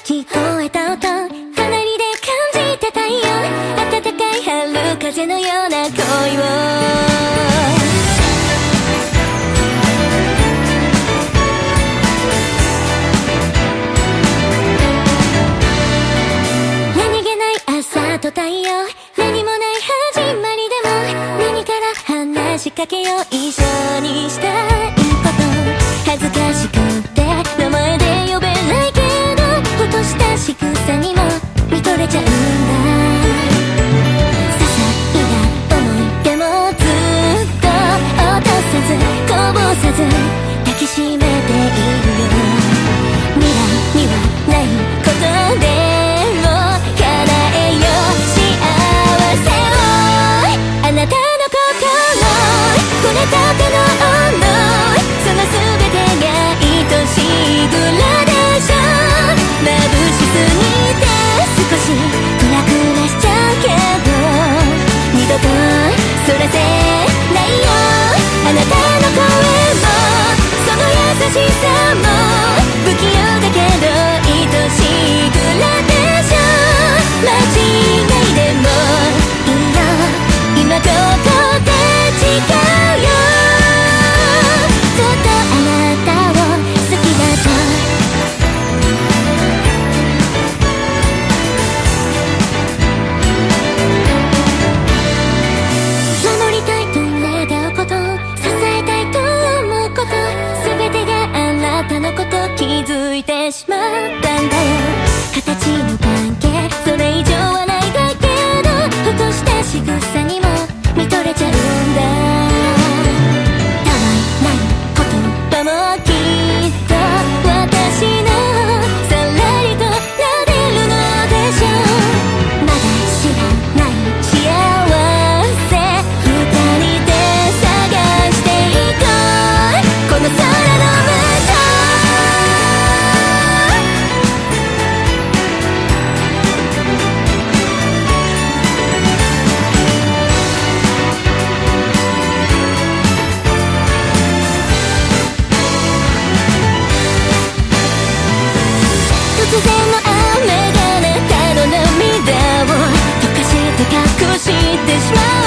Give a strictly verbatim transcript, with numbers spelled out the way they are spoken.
聞こえた音、隣で感じてたよ。暖かい春風のような恋を。何気ない朝と太陽、何もない始まりでも何から話しかけよう。一緒にしたいこと恥ずかしくって名前で呼べないけど、ふとした仕草にも見とれちゃうんだ。些細な思い出もずっと落とさずこぼさず抱きしめているよ。未来にはないことであなたの心、これだけの想い、その全てが愛しいグラデーション。眩しすぎて少しクラクラしちゃうけど、二度とそらせないよ。あなたの声もその優しさも不器用だけど愛しいグラデーション。間違いでもいいよ、今ここで違うよ。ずっとあなたを好きだと。守りたいと願うこと、支えたいと思うこと、全てがあなたのこと、気づいてしまったんだよ。形の関係それ以上はないだけど、ふとした仕草にも見とれちゃうんだ。たわいない言葉もきっと私のさらりと撫でるのでしょう。まだ知らない幸せ二人で探していこう、この空の向こう。突然の雨があなたの涙を溶かして隠してしまう。